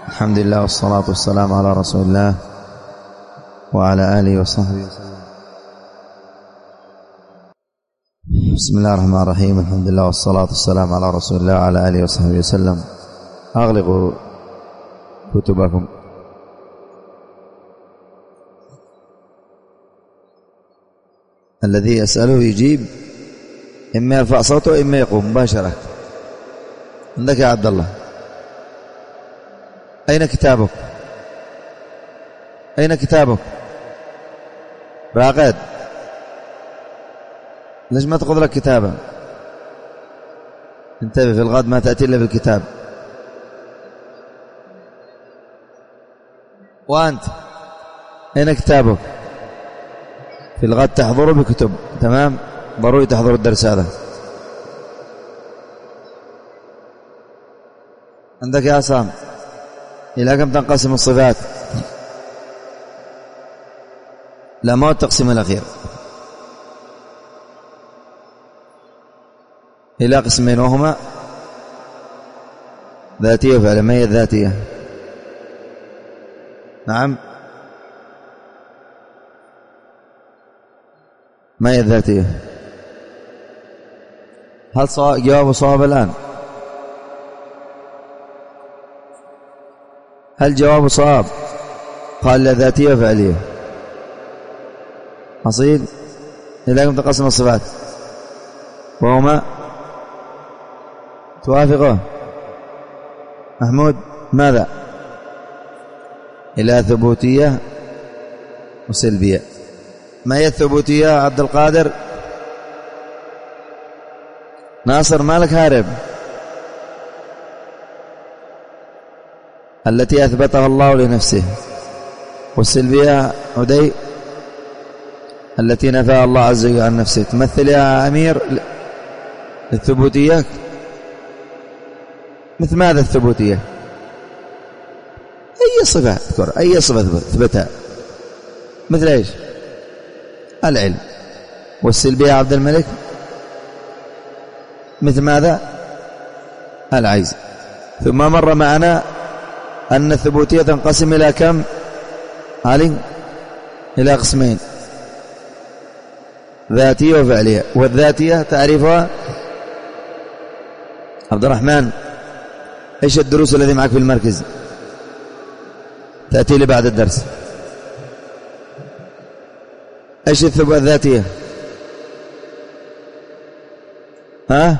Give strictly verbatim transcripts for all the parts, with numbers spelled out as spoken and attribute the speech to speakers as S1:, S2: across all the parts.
S1: الحمد لله والصلاة والسلام على رسول الله وعلى آله وصحبه وسلم. بسم الله الرحمن الرحيم. الحمد لله والصلاة والسلام على رسول الله وعلى آله وصحبه وسلم. أغلقوا كتبكم. الذي يسأله يجيب، إما يرفع صوته إما يقوم مباشرة. عندك يا عبد الله، أين كتابك؟ أين كتابك؟ راقد، ليش ما تأخذ لك كتابا؟ انتبه، في الغد ما تأتي إلا بالكتاب. وأنت أين كتابك؟ في الغد تحضره بكتب. تمام، ضروري تحضر الدرس هذا. عندك يا عصام، إلى كم تنقسم الصفات؟ لا، ما هو التقسيم الأخير، إلى قسمين، وهما ذاتية وفعلية. ما هي الذاتية؟ نعم، ما هي الذاتية؟ هل صواب؟ جواب صواب الآن؟ هل جواب صواب؟ قال لا، ذاتية وفعلية. أصيل، إلى كم تقسم الصفات؟ وهما، توافقه محمود؟ ماذا؟ إلى ثبوتية وسلبية. ما هي الثبوتية عبد القادر؟ ناصر مالك هارب؟ التي أثبتها الله لنفسه. والسلبية عدي؟ التي نفاها الله عز وجل عن نفسه. تمثل يا أمير الثبوتية مثل ماذا؟ الثبوتية أي صفة اذكر، أي صفة ثبتها، مثل إيش؟ العلم. والسلبية عبد الملك مثل ماذا؟ العجز. ثم مر معنا أن الثبوتية تنقسم إلى كم علي؟ إلى قسمين، ذاتية وفعلية. والذاتية تعرفها عبد الرحمن؟ إيش الدروس الذي معك في المركز؟ تأتي لي بعد الدرس. إيش الثبوت الذاتية؟ ها؟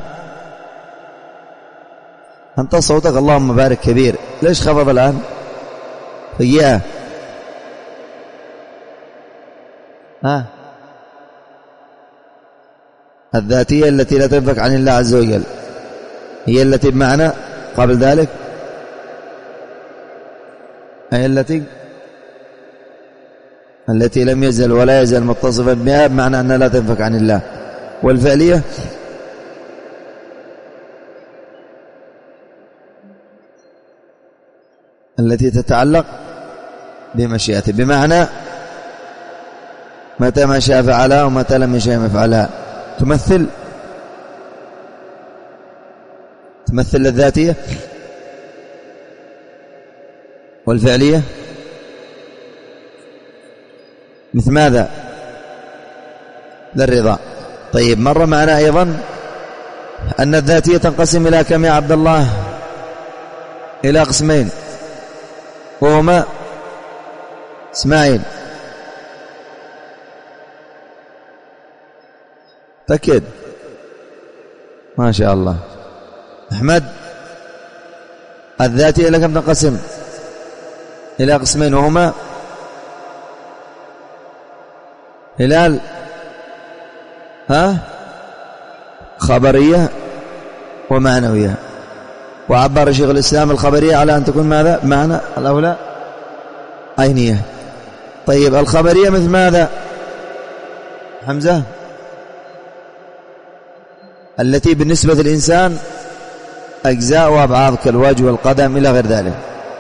S1: أنت صوتك اللهم بارك كبير، ليش خفض الآن؟ إياه. ها؟ الذاتية التي لا تنفك عن الله عز وجل هي التي بمعنى قبل ذلك، هي التي التي لم يزل ولا يزل متصفا بها، بمعنى أنها لا تنفك عن الله. والفعلية التي تتعلق بمشيئته، بمعنى متى ما شاء فعلها ومتى لم يشاء يفعلها. تمثل تمثل الذاتية. والفعلية مثل ماذا؟ ذا الرضا. طيب، مر معنا أيضا أن الذاتية تنقسم إلى كم يا عبد الله؟ إلى قسمين، وهما اسماعيل تأكد؟ ما شاء الله. أحمد، الذاتية إلى كم تنقسم؟ إلى قسمين، وهما هلال، ها؟ خبرية ومعنوية. وعبر شيخ الإسلام الخبرية على أن تكون ماذا؟ معنى الأولى عينية. طيب، الخبرية مثل ماذا حمزة؟ التي بالنسبة للإنسان أجزاء وأبعاض كالوجه والقدم إلى غير ذلك.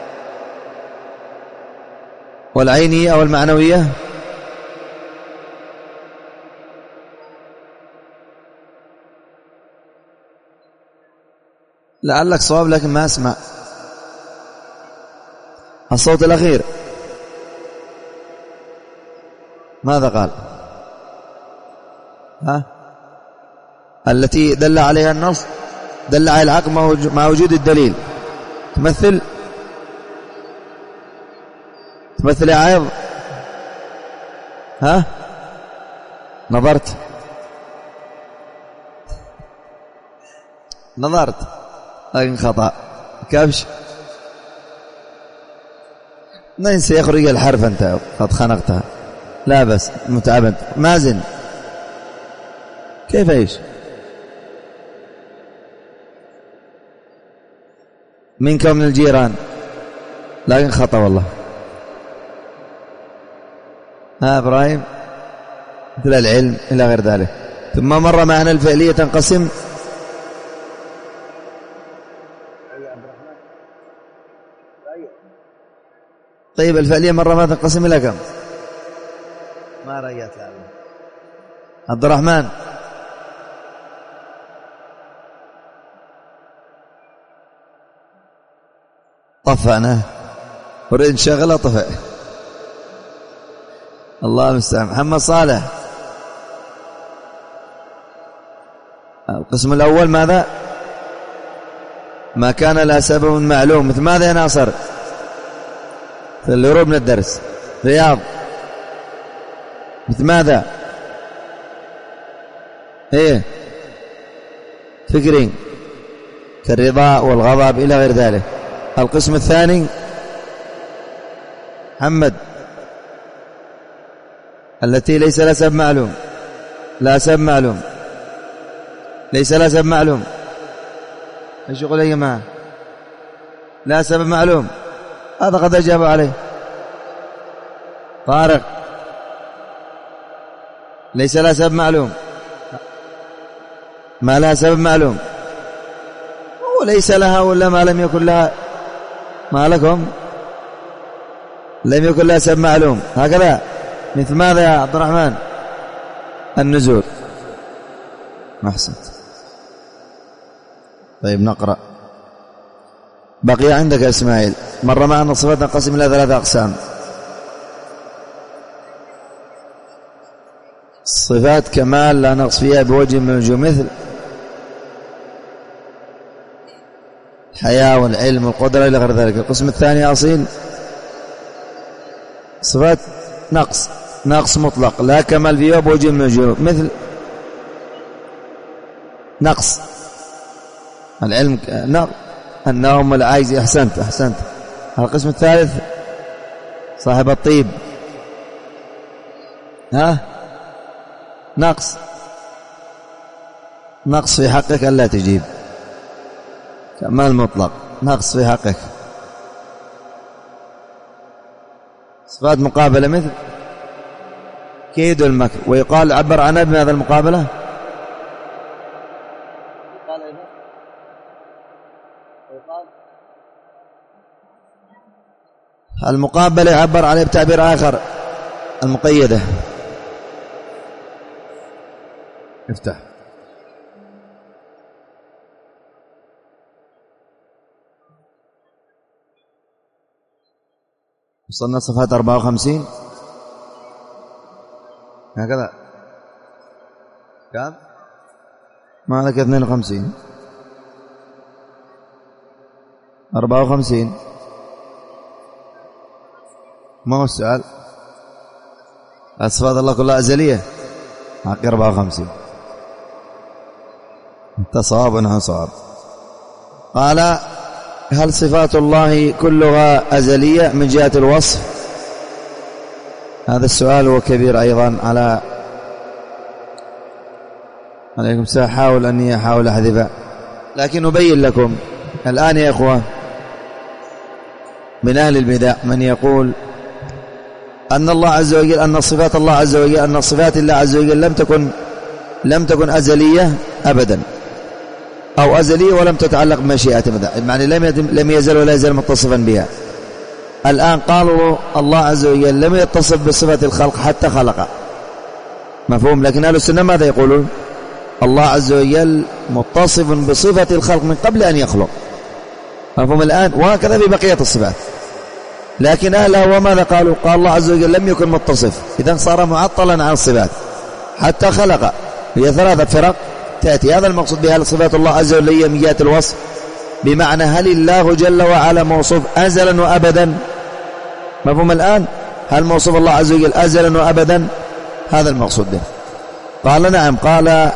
S1: والعينية أو المعنوية لعلك صواب لكن ما أسمع. الصوت الأخير ماذا قال؟ ها؟ التي دل عليها النص، دل على العقل مع وجود الدليل. تمثل تمثل يا عيض؟ ها؟ نظرت نظرت لكن خطأ. كبش من سيخرج الحرف أنت قد خنقتها. لا بس متعبد. مازن كيف ايش؟ منك ومن الجيران لكن خطأ والله. ها إبراهيم مثل العلم إلى غير ذلك. ثم مر معنا الفعلية تنقسم طيب الفعلية مرة ما تنقسم إلى كم؟ ما رأيت عبد الرحمن طفى. أنا أريد نشغله طفى. الله المستعان. محمد صالح القسم الأول ماذا؟ ما كان لا سبب معلوم. مثل ماذا يا ناصر؟ في الهروب من الدرس. رياض مثل ماذا؟ ايه فكرين كالرضا والغضب إلى غير ذلك. القسم الثاني محمد التي ليس لها سبب معلوم. لا سبب معلوم. ليس لها سبب معلوم. ايش يقول يا جماعه؟ لا سبب معلوم. هذا قد أجاب عليه طارق. ليس لها سبب معلوم. ما لها سبب معلوم وليس لها ولا ما لم يكن لها. ما لكم لم يكن لها سبب معلوم هكذا. مثل ماذا يا عبد الرحمن؟ النزول. أحسنت. طيب نقرأ. بقي عندك يا إسماعيل. مر معنا الصفات تنقسم إلى ثلاثة أقسام. صفات كمال لا نقص فيها بوجه من الوجوه مثل الحياة والعلم والقدرة إلى غير ذلك. القسم الثاني أصيل صفات نقص نقص مطلق لا كمال فيها بوجه من الوجوه مثل نقص العلم نقص النوم والعجز. أحسنت أحسنت. القسم الثالث صاحب الطيب. ها نقص نقص في حقك ألا تجيب. كمال مطلق نقص في حقك. صفات مقابلة مثل كيد المكر. ويقال عبر عنها بماذا المقابلة؟ المقابلة يعبر عليه بتعبير آخر المقيدة. افتح. وصلنا صفحة أربعة وخمسين هكذا. كم؟ ما لك اثنين وخمسين أربعة وخمسين. ما هو السؤال؟ صفات الله كلها أزلية. حق أربعة وخمسين. انت صواب ونحن صواب. قال هل صفات الله كلها أزلية من جهة الوصف؟ هذا السؤال هو كبير أيضا على عليكم. سأحاول أني أحاول أحذفه لكن أبين لكم الآن يا إخوة. من أهل البدع من يقول أن الله عز وجل أن صفات الله عز وجل أن صفات الله عز وجل لم تكن لم تكن أزلية أبدا أو أزلية ولم تتعلق بمشيئته يعني لم لم يزل ولا يزال متصفا بها. الآن قالوا الله عز وجل لم يتصف بصفة الخلق حتى خلق. مفهوم؟ لكن أهل السنة ماذا يقولون؟ الله عز وجل متصف بصفة الخلق من قبل أن يخلق. مفهوم الآن؟ وهكذا في بقية الصفات. لكن أهلها وماذا قالوا؟ قال الله عز وجل لم يكن متصف، إذن صار معطلا عن الصفات حتى خلق. هي ثلاثة فرق تأتي. هذا المقصود بها صفات الله عز وجل هي من جهة الوصف، بمعنى هل الله جل وعلا موصوف أزلا وأبدا؟ مفهوم الآن؟ هل موصوف الله عز وجل أزلا وأبدا؟ هذا المقصود به. قال نعم. قال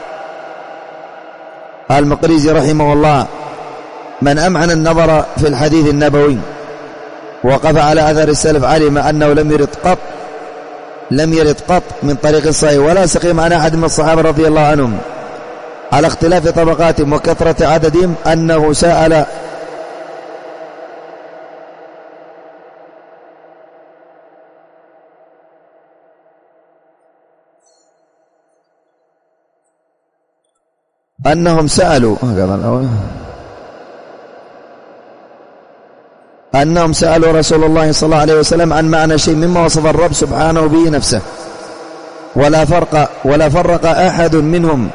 S1: المقريزي رحمه الله من أمعن النظر في الحديث النبوي وقف على أثر السلف علم أنه لم يرد قط لم يرد قط من طريق الصحيح ولا سقيم عن أحد من الصحابة رضي الله عنهم على اختلاف طبقاتهم وكثرة عددهم أنه سأل أنهم سألوا أنهم سألوا رسول الله صلى الله عليه وسلم عن معنى شيء مما وصف الرب سبحانه به نفسه، ولا فرق ولا فرق أحد منهم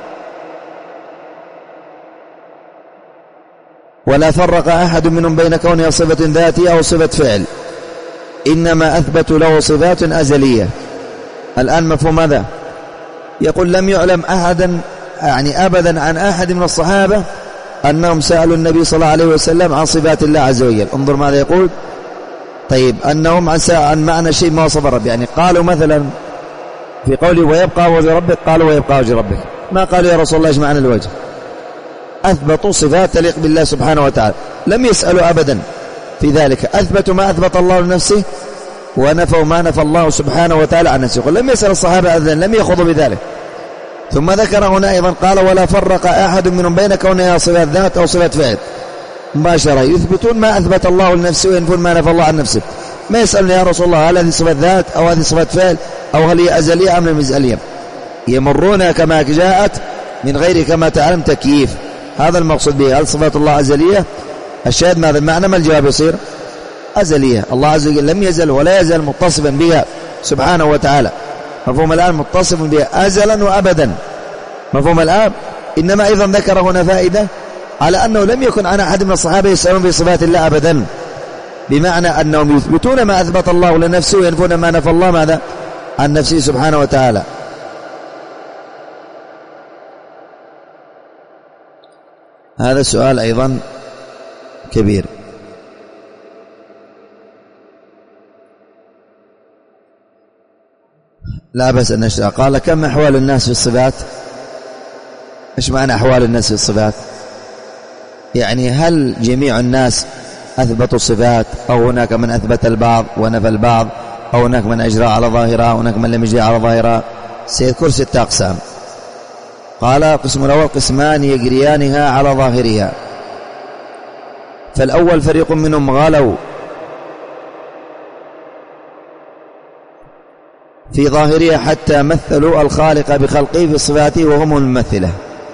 S1: ولا فرق أحد منهم بين كونها صفة ذاتية أو صفة فعل، إنما أثبتوا له صفات أزلية. الآن مفهوم ماذا؟ يقول لم يعلم أحدا يعني أبدا عن أحد من الصحابة أنهم سألوا النبي صلى الله عليه وسلم عن صفات الله عز وجل. انظر ماذا يقول. طيب أنهم عن, عن معنى شيء ما وصف الرب، يعني قالوا مثلا في قوله ويبقى وجه ربك، قالوا ويبقى وجه ربك، ما قالوا يا رسول الله ايش معنى الوجه، أثبتوا صفات تليق بالله سبحانه وتعالى، لم يسألوا أبدا في ذلك، أثبتوا ما أثبت الله لنفسه ونفوا ما نفى الله سبحانه وتعالى عن نفسه. لم يسأل الصحابة أبدا، لم يخوضوا بذلك. ثم ذكر هنا أيضا قال ولا فرق أحد منهم بين كونها صفات ذات أو صفات فعل، مباشرة يثبتون ما أثبت الله لنفسه وينفون ما نفى الله عن نفسه. ما يسألون يا رسول الله هل هذه صفات ذات أو هذه صفات فعل أو هل هي أزلية أم لم أزلية، يمرون كما جاءت من غير كما تعلم تكييف. هذا المقصود به. هل صفات الله أزلية؟ الشاهد ماذا المعنى؟ ما الجواب يصير؟ أزلية. الله عز وجل لم يزل ولا يزال متصفا بها سبحانه وتعالى. مفهوم الآن؟ متصف بها أزلا وأبدا. مفهوم الآن؟ إنما أيضا ذكر هنا فائدة على أنه لم يكن عن أحد من الصحابة يسألون في صفات الله أبدا، بمعنى أنهم يثبتون ما أثبت الله لنفسه وينفون ما نفى الله ماذا عن نفسه سبحانه وتعالى. هذا السؤال أيضا كبير. لا بس أن نشرح. قال كم أحوال الناس في الصفات؟ إيش معنى أحوال الناس في الصفات؟ يعني هل جميع الناس أثبتوا الصفات أو هناك من أثبت البعض ونفى البعض أو هناك من أجرى على ظاهرها وهناك من لم يجري على ظاهرها؟ سيذكر ستة أقسام. قال قسم الأول قسمان يجريانها على ظاهرها، فالأول فريق منهم غلوا في ظاهرها حتى مثلوا الخالق بخلقه في صفاته وهم الممثلة،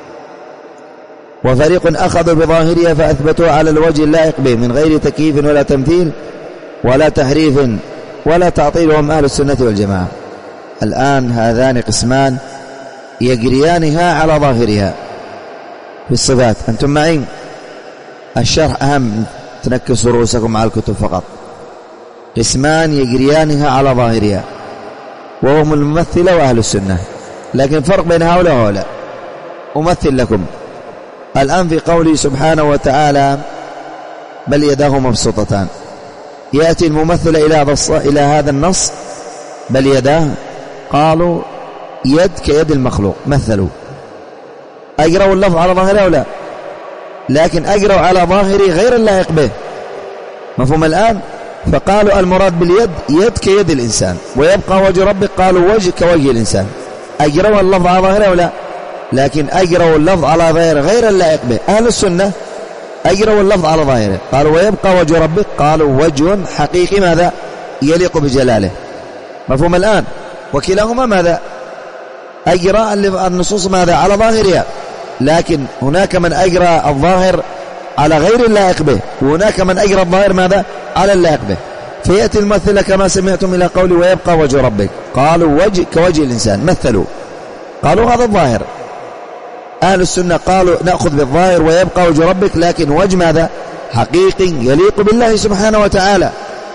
S1: وفريق أخذوا بظاهرها فأثبتوا على الوجه اللائق به من غير تكييف ولا تمثيل ولا تحريف ولا تعطيل، وهم أهل السنة والجماعة. الآن هذان قسمان يجريانها على ظاهرها في الصفات. أنتم معين؟ الشرح أهم، تنكسوا رؤوسكم على الكتب فقط. قسمان يجريانها على ظاهرها وهم الممثلة وأهل السنة، لكن فرق بين هؤلاء وهؤلاء. أمثل لكم الآن في قوله سبحانه وتعالى بل يداه مبسوطتان، يأتي الممثل إلى إلى هذا النص بل يداه، قالوا يد كيد المخلوق، مثلوا أجروا اللفظ على ظاهره أو لا، لكن أجروا على ظاهره غير اللائق به. مفهوم الآن؟ فقالوا المراد باليد يد كيد الإنسان، ويبقى وجه ربك قالوا وجه كوجه الإنسان. أجروا اللفظ على ظاهره أو لا، لكن أجروا اللفظ على ظاهره غير اللائق به. أهل السنة أجروا اللفظ على ظاهره، قالوا ويبقى وجه ربك قالوا وجه حقيقي ماذا يليق بجلاله. مفهوم الآن؟ وكلاهما ماذا أجرى النصوص ماذا على ظاهرها، لكن هناك من أجرى الظاهر على غير اللائق به، وهناك من أجرى الظاهر ماذا على اللائق به. فيأتي الممثل كما سمعتم إلى قولي ويبقى وجه ربك، قالوا وجه كوجه الإنسان، مثلوا قالوا هذا الظاهر. أهل السنة قالوا نأخذ بالظاهر ويبقى وجه ربك، لكن وجه ماذا حقيقي يليق بالله سبحانه وتعالى.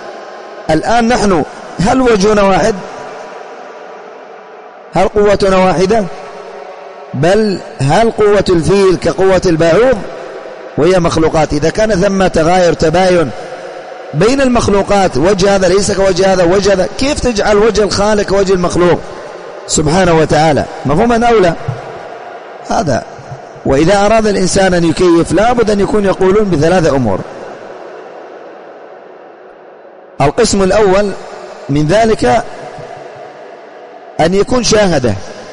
S1: الآن نحن هل وجهنا واحد؟ هل قوتنا واحدة؟ بل هل قوة الفيل كقوة الباعوض؟ وهي مخلوقات. إذا كان ثم تغاير تباين بين المخلوقات، وجه هذا ليس كوجه هذا وجه هذا، كيف تجعل وجه الخالق كوجه المخلوق سبحانه وتعالى؟ مفهوما أو لا؟ هذا. وإذا أراد الإنسان أن يكيف لابد أن يكون يقولون بثلاثة أمور. القسم الأول من ذلك أن يكون شاهده،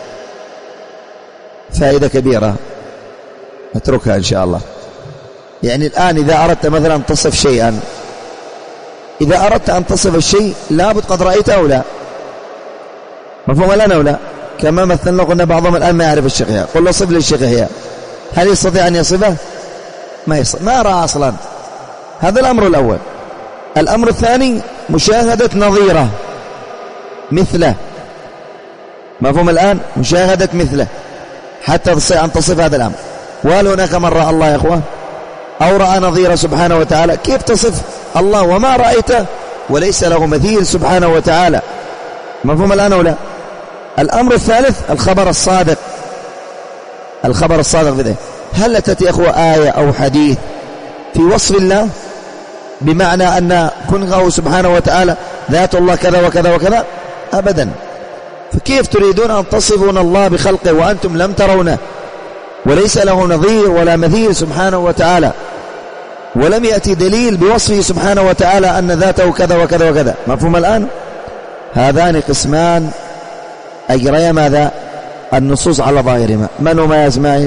S1: فائدة كبيرة اتركها إن شاء الله. يعني الآن إذا أردت مثلا أن تصف شيئا، إذا أردت أن تصف الشيء لابد قد رأيته أو لا؟ مفهوم لنا أو لا؟ كما مثلنا قلنا بعضهم الآن ما يعرف الشيخ يحيى، قل له صف للشيخ يحيى، هل يستطيع أن يصفه؟ ما يستطيع، ما رأى أصلا. هذا الأمر الأول. الأمر الثاني مشاهدة نظيره مثله. مفهوم الآن؟ مشاهدة مثله حتى تستطيع أن تصف هذا الأمر. وهل هناك من رأى الله يا أخوة أو رأى نظيره سبحانه وتعالى؟ كيف تصف الله وما رأيته وليس له مثيل سبحانه وتعالى؟ مفهوم الآن أو لا؟ الأمر الثالث الخبر الصادق. الخبر الصادق بذلك، هل أتت يا أخوة آية أو حديث في وصف الله بمعنى أن كنه سبحانه وتعالى ذات الله كذا وكذا وكذا؟ أبدا. فكيف تريدون أن تصفون الله بخلقه وأنتم لم ترونه وليس له نظير ولا مثيل سبحانه وتعالى، ولم يأتي دليل بوصفه سبحانه وتعالى أن ذاته كذا وكذا وكذا؟ مفهوم الآن؟ هذان قسمان أجريا ماذا؟ النصوص على ظاهرهما. من هما يا إسماعيل؟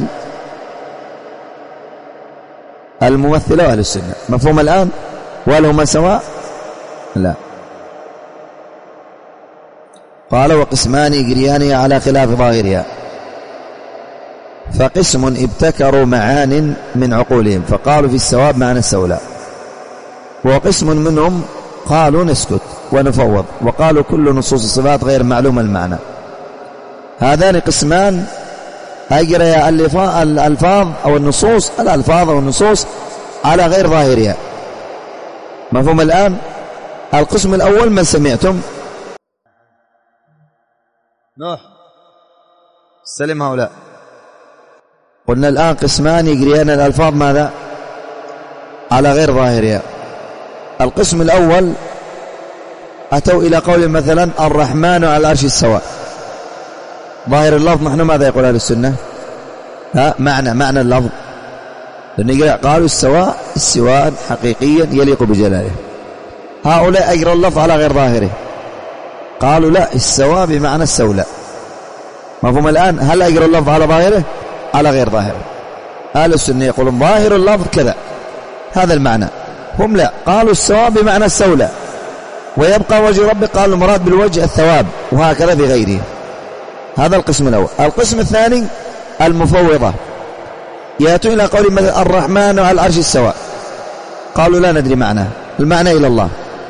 S1: الممثلة وأهل السنة. مفهوم الآن؟ وهل هما سواء؟ لا. قال وقسمان يجريان على خلاف ظاهرها، فقسم ابتكروا معان من عقولهم فقالوا في السواب معنى السولاء، وقسم منهم قالوا نسكت ونفوض وقالوا كل نصوص الصفات غير معلوم المعنى. هذان قسمان أجري الألفاظ أو النصوص الألفاظ أو النصوص على غير ظاهرها. مفهوم الآن؟ القسم الأول من سمعتم؟ نوح سلم هؤلاء. قلنا الآن قسمان يجريان الألفاظ ماذا؟ على غير ظاهرها. القسم الأول أتوا إلى قول مثلا الرحمن على العرش استوى، ظاهر اللفظ نحن ماذا يقول أهل السنة؟ ها معنى معنى اللفظ، لأن قالوا استواء استواء حقيقيا يليق بجلاله. هؤلاء أجروا اللفظ على غير ظاهره، قالوا لا استوى بمعنى السولاء. مفهوم الآن؟ هل أجروا اللفظ على ظاهره؟ على غير ظاهره. أهل السنة يقولون ظاهر اللفظ كذا، هذا المعنى. هم لا، قالوا السواء بمعنى السولاء، ويبقى وجه ربك قالوا المراد بالوجه الثواب، وهكذا بغيره. هذا القسم الأول. القسم الثاني المفوضة، يأتون إلى قول مثلا الرحمن على العرش استوى، قالوا لا ندري معناه، المعنى إلى الله.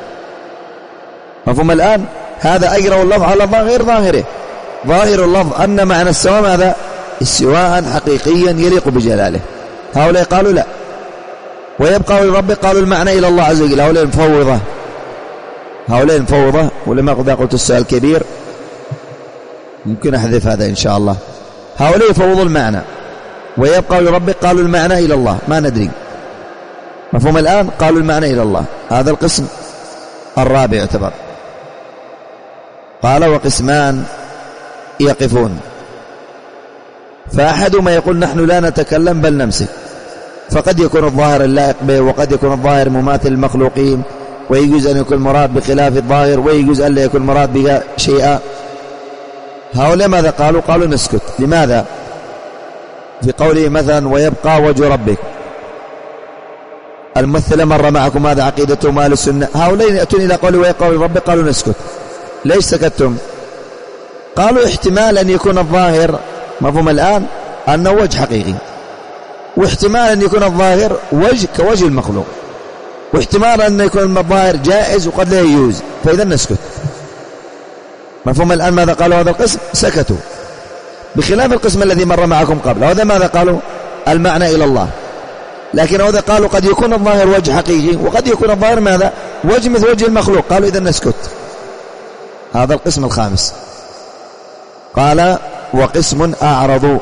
S1: مفهوم الآن؟ هذا أجروا اللفظ على غير ظاهره. ظاهر اللفظ أن معنى السواء ماذا؟ استواء حقيقيا يليق بجلاله. هؤلاء قالوا لا، ويبقى لرب قالوا المعنى إلى الله عز وجل. هؤلاء المفوضة، هؤلاء المفوضة. ولما قلت السؤال كبير ممكن أحذف هذا إن شاء الله. هؤلاء يفوضوا المعنى، ويبقى لرب قالوا المعنى إلى الله، ما ندري. مفهوم الآن؟ قالوا المعنى إلى الله. هذا القسم الرابع يعتبر. قال وقسمان يقفون، فأحدهما يقول نحن لا نتكلم بل نمسك، فقد يكون الظاهر اللائق به، وقد يكون الظاهر مماثل المخلوقين، ويجوز أن يكون مراد بخلاف الظاهر، ويجوز أن لا يكون مراد بها شيئا. هؤلاء ماذا قالوا؟ قالوا نسكت. لماذا؟ في قوله مثلا ويبقى وجه ربك، الممثل مر معكم ماذا عقيدتهم أهل السنة. هؤلاء يأتون إلى قوله ويبقى وجه ربك قالوا نسكت. ليش سكتتم؟ قالوا احتمال أن يكون الظاهر، مفهوم الآن، أنه وجه حقيقي، واحتمال أن يكون الظاهر وجه كوجه المخلوق، واحتمال أن يكون الظاهر جائز وقد لا يجوز، فإذا نسكت. مفهوم الآن؟ ماذا قالوا هذا القسم؟ سكتوا، بخلاف القسم الذي مر معكم قبل. هذا ماذا قالوا؟ المعنى إلى الله. لكن هذا قالوا قد يكون الظاهر وجه حقيقي، وقد يكون الظاهر ماذا؟ وجه مثل وجه المخلوق، قالوا إذا نسكت. هذا القسم الخامس. قال وقسم أعرضوا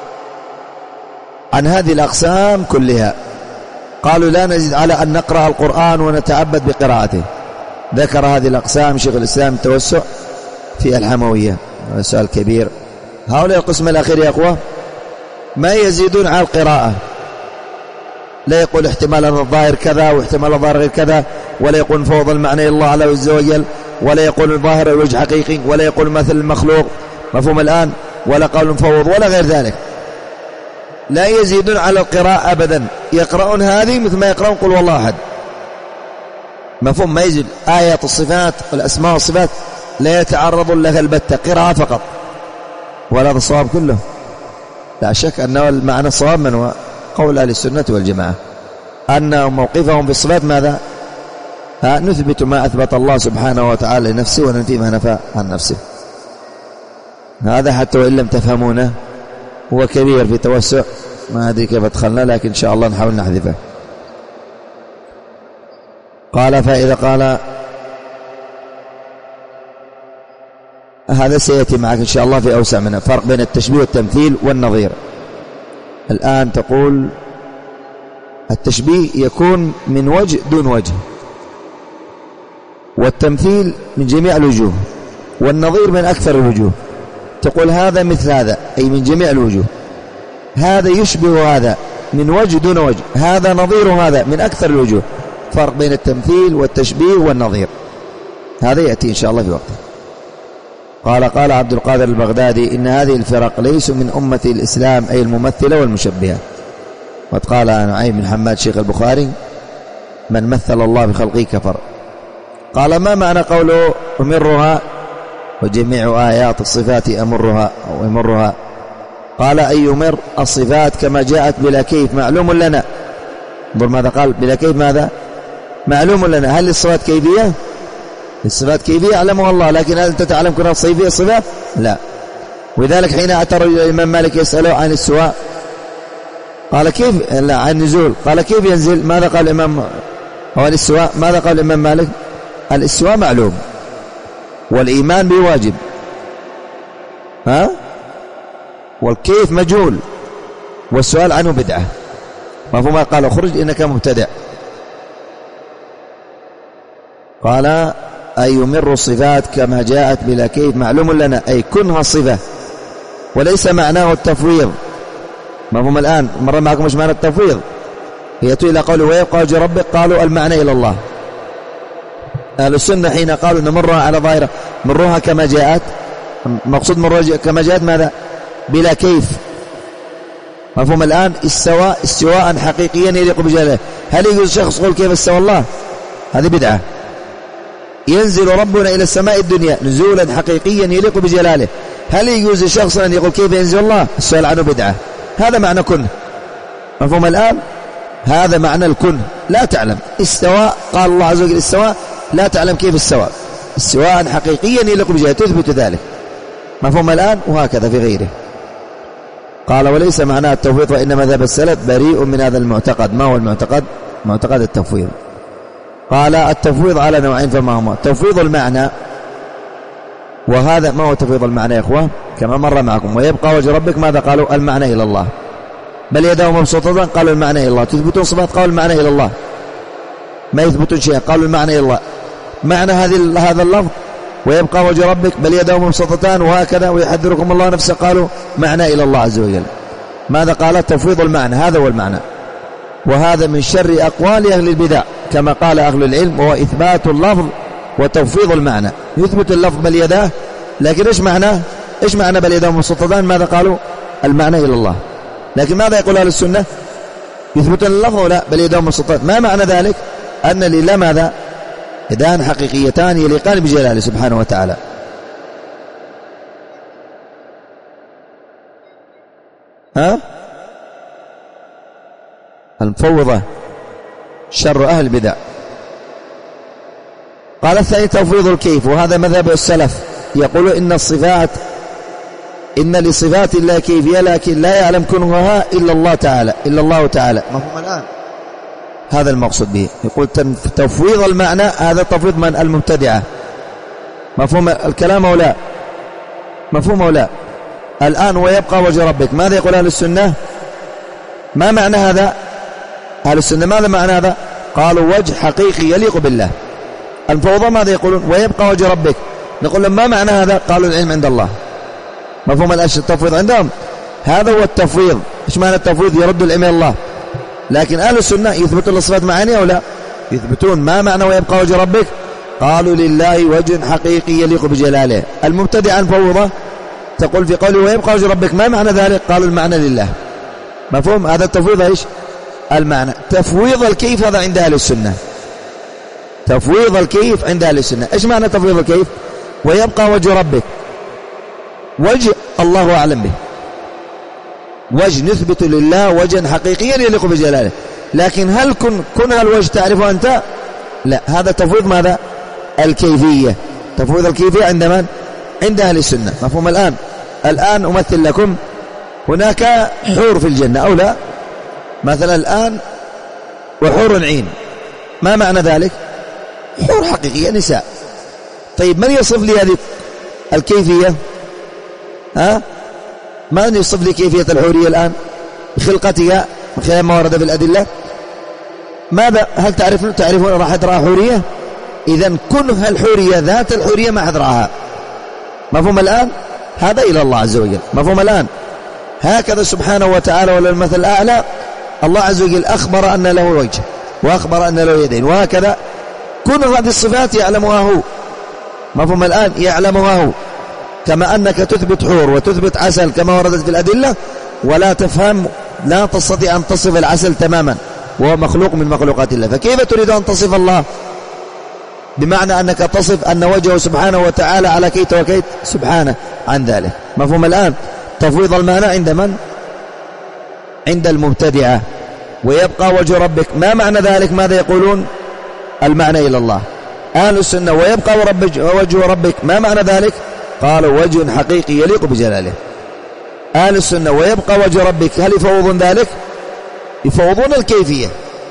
S1: عن هذه الأقسام كلها، قالوا لا نزيد على أن نقرأ القرآن ونتعبد بقراءته. ذكر هذه الأقسام شيخ الإسلام التوسع في الحموية، سؤال كبير. هؤلاء القسم الأخير يا أخوة ما يزيدون على القراءة، لا يقول احتمال الظاهر كذا واحتمال الظاهر غير كذا، ولا يقول فوض المعنى الله عز وجل، ولا يقول الظاهر الوجه حقيقي، ولا يقول مثل المخلوق، مفهوم الآن، ولا قول مفوض ولا غير ذلك. لا يزيدون على القراءة أبدا، يقرؤون هذه مثل ما يقرؤون قل والله أحد، مفهوم؟ ما يزيد آيات الصفات والأسماء والصفات لا يتعرض لها البتة، قراءة فقط. ولا هذا الصواب كله؟ لا شك أنه المعنى الصواب من هو قول أهل السنة والجماعة، أن موقفهم في الصفات ماذا؟ ها نثبت ما أثبت الله سبحانه وتعالى لنفسه وننفي ما نفى عن نفسه. هذا حتى وإن لم تفهمونه هو كبير في توسع، ما أدري كيف دخلنا، لكن إن شاء الله نحاول نحذفه. قال فإذا قال هذا سيأتي معك إن شاء الله في أوسع منه، فرق بين التشبيه والتمثيل والنظير. الآن تقول التشبيه يكون من وجه دون وجه، والتمثيل من جميع الوجوه، والنظير من أكثر الوجوه. تقول هذا مثل هذا أي من جميع الوجوه، هذا يشبه هذا من وجه دون وجه، هذا نظير هذا من أكثر الوجوه. فرق بين التمثيل والتشبيه والنظير، هذا يأتي إن شاء الله في وقته. قال قال عبد القادر البغدادي إن هذه الفرق ليسوا من أمة الإسلام أي الممثلة والمشبهة. وقد قال نعيم بن حماد شيخ البخاري من مثل الله بخلقه كفر. قال ما معنى قوله أمرها وجميع آيات الصفات أمرها أو أمرها؟ قال أي يمر الصفات كما جاءت بلا كيف معلوم لنا. انظر ماذا قال بلا كيف، ماذا معلوم لنا. هل الصفات كيفية؟ الصفات كيفية يعلمها الله، لكن هل أنت تعلم كنها صيفية الصفات؟ لا. ولذلك حين اعترض الإمام مالك يسأله عن السواء قال كيف، لا عن النزول قال كيف ينزل؟ ماذا قال الإمام هو الاستواء؟ ماذا قال الإمام مالك؟ الاستواء معلوم والإيمان بواجب، ها، والكيف مجهول، والسؤال عنه بدعة. مفهوم؟ قال اخرج إنك مبتدع. قال أي يمر الصفات كما جاءت بلا كيف معلوم لنا أي كنها الصفة، وليس معناه التفويض. مفهوم الآن؟ مر معكم مش معنى التفويض. يأتي إلى قوله ويبقى وجه ربك، قالوا المعنى إلى الله. أهل السنة حين قالوا نمرها على ظاهرة مرها كما جاءت، مقصود مرها كما جاءت ماذا؟ بلا كيف. مفهوم الآن؟ استواء استواء حقيقيا يليق بجلاله. هل يجوز شخص يقول كيف استوى الله؟ هذه بدعة. ينزل ربنا إلى السماء الدنيا نزولا حقيقيا يليق بجلاله. هل يجوز شخص أن يقول كيف ينزل الله؟ السؤال عنه بدعة. هذا معنى كن. مفهوم الآن؟ هذا معنى الكن. لا تعلم استواء، قال الله عز وجل استواء، لا تعلم كيف السواء. استواء حقيقيا يليق بجلاله تثبت ذلك. مفهوم الآن؟ وهكذا في غيره. قال وليس معناه التفويض، وإن مذهب السلف بريء من هذا المعتقد. ما هو المعتقد؟ معتقد التفويض. قال التفويض على نوعين، فما هما؟ تفويض المعنى، وهذا ما هو تفويض المعنى يا إخوة؟ كما مر معكم ويبقى وجه ربك، ماذا قالوا؟ المعنى إلى الله. بل يداه مبسوطتان، قالوا المعنى إلى الله. تثبتون صفات، قالوا المعنى إلى الله. ما يثبتون شيئا، قالوا المعنى إلى الله. معنى هذه هذا اللفظ ويبقى وجه ربك بل يداه مبسوطتان وهكذا ويحذركم الله نفسه، قالوا معنى إلى الله عز وجل. ماذا قال؟ تفويض المعنى، هذا هو المعنى. وهذا من شر أقوال أهل البدع كما قال أهل العلم، وهو إثبات اللفظ وتفويض المعنى. يثبت اللفظ بل يداه، لكن إيش معناه؟ إيش معنى بل يداه مبسوطتان؟ ماذا قالوا؟ المعنى إلى الله. لكن ماذا يقول أهل السنة؟ يثبتون اللفظ ولا بل يداه مبسوطتان. ما معنى ذلك؟ أن لله ماذا؟ يدان حقيقيتان يليقان بجلاله سبحانه وتعالى. ها؟ المفوضة شر أهل البدع. قال الثاني تفويض الكيف، وهذا مذهب السلف، يقول إن الصفات إن لصفات الله كيفية لكن لا يعلم كنهها إلا الله تعالى إلا الله تعالى. مفهوم الآن؟ هذا المقصود به. يقول تفويض المعنى هذا تفويض من المبتدعة. مفهوم الكلام أو لا؟ مفهوم أو لا؟ الآن ويبقى وجه ربك، ماذا يقول أهل السنة؟ ما معنى هذا؟ أهل السنة ماذا معنى هذا؟ قالوا وجه حقيقي يليق بالله. الفوضى ماذا يقولون؟ ويبقى وجه ربك. نقول لهم ما معنى هذا؟ قالوا العلم عند الله. مفهوم التفويض عندهم؟ هذا هو التفويض. إيش معنى التفويض؟ يرد العلم إلى الله. لكن أهل السنة يثبتون الصفات معاني أو لا؟ يثبتون. ما معنى ويبقى وجه ربك؟ قالوا لله وجه حقيقي يليق بجلاله. المبتدع المفوضة تقول في قوله ويبقى وجه ربك ما معنى ذلك؟ قالوا المعنى لله. مفهوم؟ هذا التفويض ايش؟ المعنى. تفويض الكيف هذا عند أهل السنة. تفويض الكيف عند أهل السنة. ايش معنى تفويض الكيف؟ ويبقى وجه ربك، وجه الله أعلم به، وجه نثبت لله وجها حقيقيا يليق بجلاله. لكن هل كن كن الوجه تعرفه أنت؟ لا. هذا تفويض ماذا؟ الكيفية. تفويض الكيفية عند من؟ عند أهل السنة. مفهوم الآن؟ الآن أمثل لكم هناك حور في الجنة أو لا؟ مثلا الآن وحور عين، ما معنى ذلك؟ حور حقيقية نساء. طيب من يصف لي هذه الكيفية؟ ها؟ من يصف لي كيفية الحورية الآن بخلقتها من خلال ما ورد بالأدلة؟ ماذا؟ هل تعرفون تعرفون راح ترى حورية؟ إذن كنها الحورية ذات الحورية ما حد رآها. مفهوم الآن؟ هذا إلى الله عز وجل. مفهوم الآن؟ هكذا سبحانه وتعالى وللمثل الأعلى. الله عز وجل أخبر أن له وجه وأخبر أن له يدين، وهكذا كل هذه الصفات يعلمها هو. مفهوم الآن؟ يعلمها هو. كما أنك تثبت حور وتثبت عسل كما وردت في الأدلة، ولا تفهم لا تستطيع أن تصف العسل تماما وهو مخلوق من مخلوقات الله، فكيف تريد أن تصف الله؟ بمعنى أنك تصف أن وجهه سبحانه وتعالى على كيت وكيت سبحانه عن ذلك. مفهوم الآن؟ تفويض المعنى عند من؟ عند المبتدعة. ويبقى وجه ربك ما معنى ذلك؟ ماذا يقولون؟ المعنى إلى الله. أهل السنة ويبقى وجه ربك ما معنى ذلك؟ قالوا وجه حقيقي يليق بجلاله. أهل السنة ويبقى وجه ربك هل يفوضون ذلك؟ يفوضون الكيفية.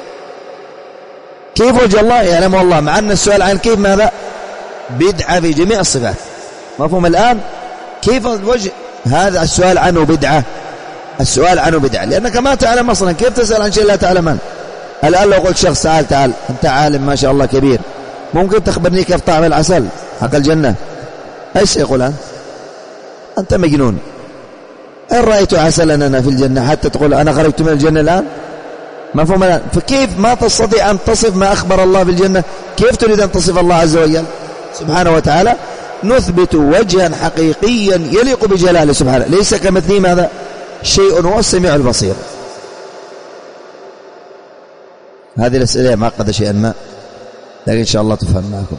S1: كيف وجه الله؟ يعلمه الله، مع أن السؤال عن كيف ماذا؟ بدعة في جميع الصفات. مفهوم الآن؟ كيف الوجه؟ هذا السؤال عنه بدعة. السؤال عنه بدعة لأنك ما تعلم أصلا، كيف تسأل عن شيء لا تعلمان؟ الآن لو قلت شخص تعال تعال أنت عالم ما شاء الله كبير، ممكن تخبرني كيف طعم العسل حق الجنة؟ ايش يقول أنت؟ أنت مجنون. إن رأيت عسلا أنا في الجنة حتى تقول أنا خرجت من الجنة الآن؟ مفهوم الآن؟ فكيف ما تستطيع أن تصف ما أخبر الله في الجنة؟ كيف تريد أن تصف الله عز وجل سبحانه وتعالى؟ نثبت وجها حقيقيا يليق بجلاله سبحانه، ليس كمثله ماذا؟ شيء هو السميع البصير. هذه الأسئلة معقدة شيئا ما، لكن إن شاء الله تفهم معكم،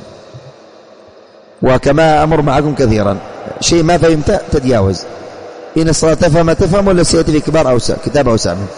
S1: وكما أمر معكم كثيرا شيء ما فهمت تتجاوز. إن الصلاة تفهم تفهم ولا سيأتي في كبار أوسع كتاب أوسع منه.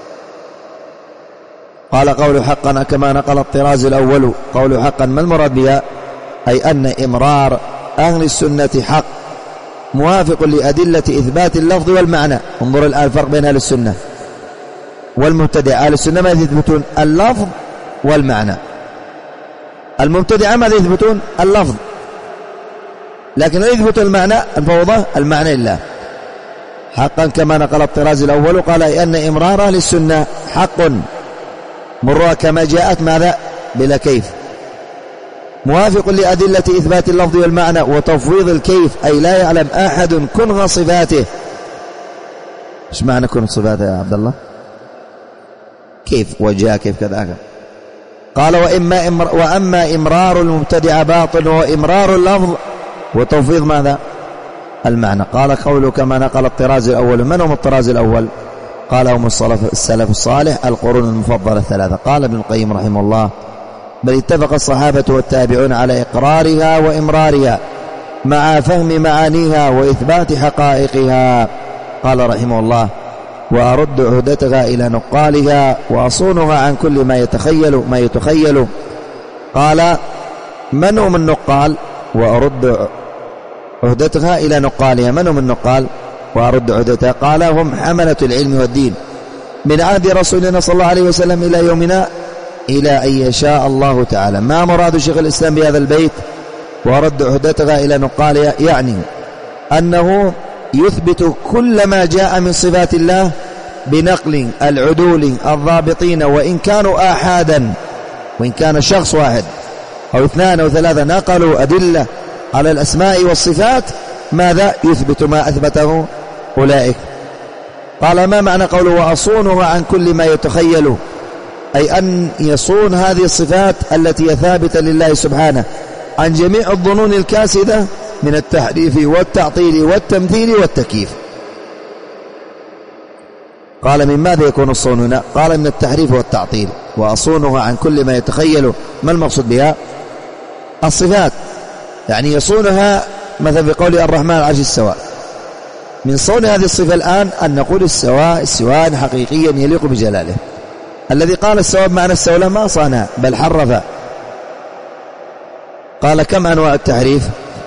S1: قال قول حقا كما نقل الطراز الأول. قول حقا ما المراد بها؟ أي أن إمرار أهل السنة حق موافق لأدلة إثبات اللفظ والمعنى. انظر الآن الفرق بين أهل السنة والمبتدع. أهل السنة ماذا يثبتون؟ اللفظ والمعنى. المبتدع ماذا يثبتون؟ اللفظ، لكن يثبت المعنى الفوضى المعنى لله. حقا كما نقل الطراز الأول. قال أي أن إمرار أهل السنة حق مرها كما جاءت ماذا؟ بلا كيف، موافق لأدلة إثبات اللفظ والمعنى وتفويض الكيف، أي لا يعلم أحد كنه صفاته. ايش معنى كنه صفاته يا عبد الله؟ كيف وجاء كيف كذا. قال وإما إمر وأما إمرار المبتدع باطل وهو إمرار اللفظ وتفويض ماذا؟ المعنى. قال قوله كما نقل الطراز الأول. من هم الطراز الأول؟ قال هم السلف الصالح القرون المفضلة الثلاثة. قال ابن القيم رحمه الله بل اتفق الصحابة والتابعون على إقرارها وإمرارها مع فهم معانيها وإثبات حقائقها. قال رحمه الله وأرد عهدتها إلى نقالها وأصونها عن كل ما يتخيل ما يتخيل. قال من هم النقال؟ وأرد عهدتها إلى نقالها. من هم النقال وأرد عهدتها؟ قال هم حملة العلم والدين من عهد رسولنا صلى الله عليه وسلم إلى يومنا إلى أن يشاء الله تعالى. ما مراد شيخ الإسلام بهذا البيت ورد عهدتها إلى نقالها؟ يعني أنه يثبت كل ما جاء من صفات الله بنقل العدول الضابطين، وإن كانوا آحادا، وإن كان شخص واحد أو اثنان أو ثلاثة نقلوا أدلة على الأسماء والصفات، ماذا يثبت ما أثبته أولئك. قال: ما معنى قوله وأصونه عن كل ما يتخيل؟ أي أن يصون هذه الصفات التي هي ثابتة لله سبحانه عن جميع الظنون الكاسدة من التحريف والتعطيل والتمثيل والتكييف. قال: من ماذا يكون الصون هنا؟ قال: من التحريف والتعطيل. وأصونها عن كل ما يتخيل، ما المقصود بها؟ الصفات، يعني يصونها مثلا بقول الرحمن على العرش استوى. من صون هذه الصفة الآن أن نقول السواء استواء حقيقيا يليق بجلاله. الذي قال السواء بمعنى استولى ما صانها بل حرف. قال: كم أنواع التحريف؟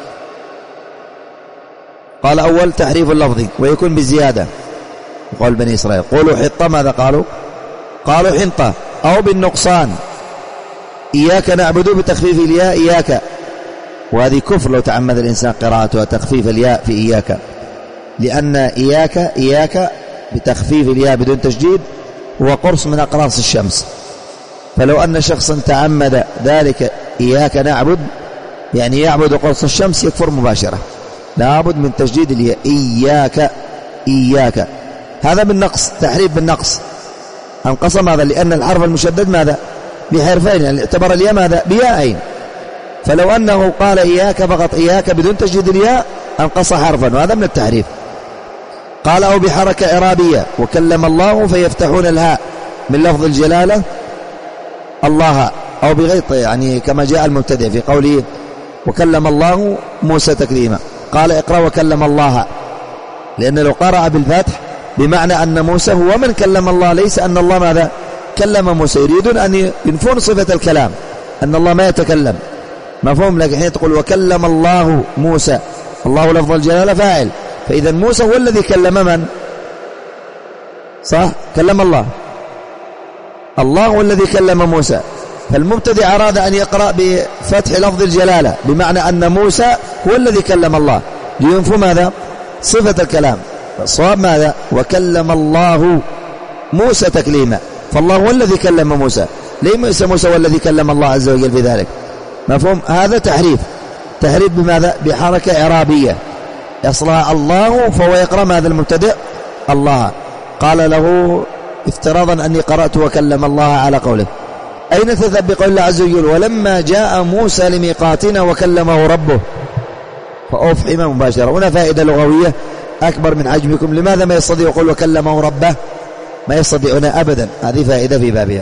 S1: قال: أول تحريف اللفظي ويكون بزيادة، قول بني إسرائيل قولوا حطة، ماذا قالوا؟ قالوا حنطة. أو بالنقصان، إياك نعبد بتخفيف الياء إياك، وهذه كفر لو تعمد الإنسان قراءتها تخفيف الياء في إياك، لأن إياك إياك بتخفيف الياء بدون تشديد هو قرص من أقراص الشمس، فلو أن شخصا تعمد ذلك إياك نعبد يعني يعبد قرص الشمس يكفر مباشرة، لابد من تشديد الياء إياك إياك. هذا بالنقص، تحريف بالنقص، انقسم هذا لأن الحرف المشدد ماذا؟ بحرفين، يعني اعتبر الياء ماذا؟ بياءين، فلو أنه قال إياك فقط إياك بدون تشديد الياء انقص حرفا، وهذا من التحريف. قال: أو بحركة إعرابية وكلم الله فيفتحون الهاء من لفظ الجلالة الله، أو بغير يعني كما جاء المبتدئ في قوله وكلم الله موسى تكليما، قال: اقرأ وكلم الله، لأن لو قرأ بالفتح بمعنى أن موسى هو من كلم الله، ليس أن الله ماذا؟ كلم موسى. يريدون أن ينفون صفة الكلام، أن الله ما يتكلم، مفهوم؟ لكن حين تقول وكلم الله موسى، الله لفظ الجلالة فاعل، فإذا موسى هو الذي كلم من؟ صح؟ كلم الله، الله هو الذي كلم موسى. فالمبتدئ أراد أن يقرأ بفتح لفظ الجلالة بمعنى أن موسى هو الذي كلم الله، لينفوا ماذا؟ صفة الكلام. الصواب ماذا؟ وكلم الله موسى تكليما، فالله هو الذي كلم موسى، ليس موسى هو الذي كلم الله عز وجل بذلك، مفهوم؟ هذا تحريف. تحريف بماذا؟ بحركة إعرابية يصلها الله، فهو يقرأ ماذا المبتدئ؟ الله. قال له افتراضا أني قرأت وكلم الله على قوله، أين تذهب بقول الله عز وجل ولما جاء موسى لميقاتنا وكلمه ربه فأفحم مباشرة؟ هنا فائدة لغوية أكبر من حجمكم. لماذا ما يستطيع يقول وكلمه ربه؟ ما يستطيعون أبدا، هذه فائدة في بابها.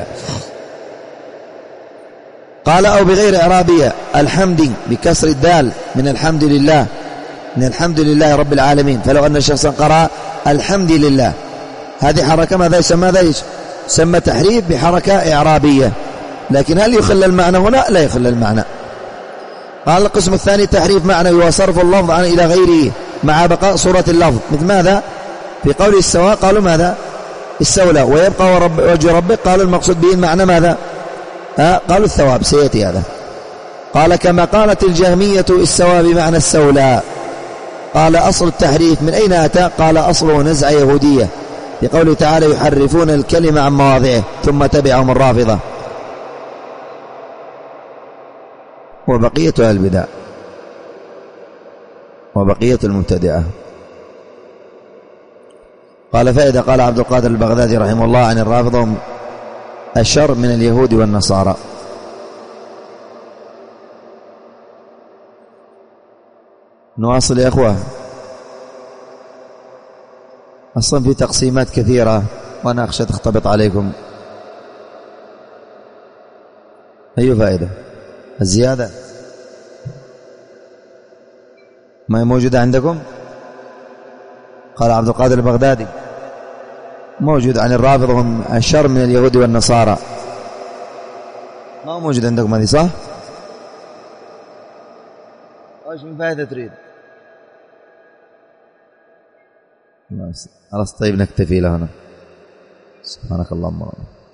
S1: قال: أو بغير إعرابية الحمد بكسر الدال من الحمد لله، من الحمد لله رب العالمين، فلو أن شخصا قرأ الحمد لله، هذه حركة ماذا يسمى؟ ذلك يسمى تحريف بحركة إعرابية. لكن هل يخل المعنى هنا؟ لا يخل المعنى. قال: القسم الثاني تحريف معنوي وصرف اللفظ عن إلى غيره مع بقاء صورة اللفظ، مثل ماذا؟ في قول السواء قالوا ماذا؟ استولى، ويبقى رب وجه ربك، قالوا المقصود به المعنى ماذا؟ ها؟ قالوا الثواب، سيأتي هذا. قال: كما قالت الجهمية استوى بمعنى استولى. قال: أصل التحريف من أين أتى؟ قال: أصله نزعة يهودية، بقوله تعالى يحرفون الكلمة عن مواضعه ثم تبعهم الرافضة وبقية أهل البدع وبقية المبتدعة. قال: فائدة. قال عبد القادر البغدادي رحمه الله عن الرافضة هم أشر من اليهود والنصارى. نواصل يا أخوة، أصلا في تقسيمات كثيرة وأنا أخشى تختبط عليكم. أي فائدة؟ الزيادة ما هي موجودة عندكم؟ قال عبد القادر البغدادي موجود عن الرافضة هم أشر من اليهود والنصارى، ما هو موجود عندكم هذه، صح؟ ايش من فائدة تريد؟ خلاص طيب نكتفي لهنا. سبحانك اللهم وبحمدك.